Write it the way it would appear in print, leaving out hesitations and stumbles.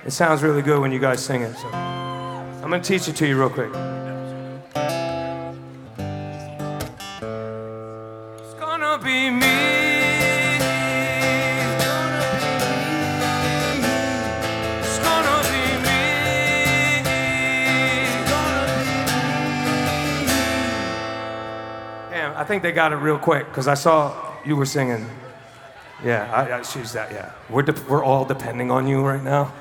It sounds really good when you guys sing it. So I'm gonna teach it to you real quick. It's gonna be me. It's gonna be me. Damn, I think they got it real quick because I saw you were singing. Yeah, she's that. Yeah, we're all depending on you right now.